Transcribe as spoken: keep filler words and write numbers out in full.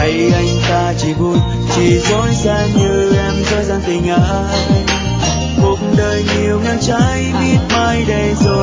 hay anh ta chỉ vui chỉ dối gian như em dối gian tình ai. Cuộc đời nhiều ngang trái biết mai đây rồi